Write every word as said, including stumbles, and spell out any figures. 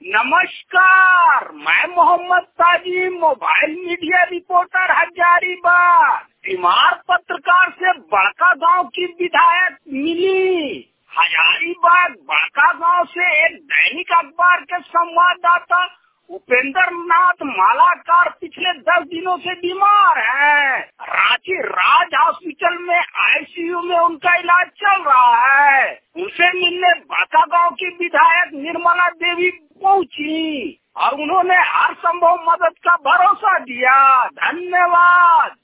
नमस्कार, मैं मोहम्मद ताजी, मोबाइल मीडिया रिपोर्टर हजारीबाग। बीमार पत्रकार से बड़का गांव की विधायक मिली। हजारीबाग बड़का गांव से एक दैनिक अखबार के संवाददाता उपेंद्र नाथ मालाकार पिछले दस दिनों से बीमार है। रांची राज हॉस्पिटल में आईसीयू में उनका इलाज चल रहा है। उनसे मिलने बड़का गांव की विधायक निर्मला देवी पहुंची और उन्होंने हर संभव मदद का भरोसा दिया। धन्यवाद।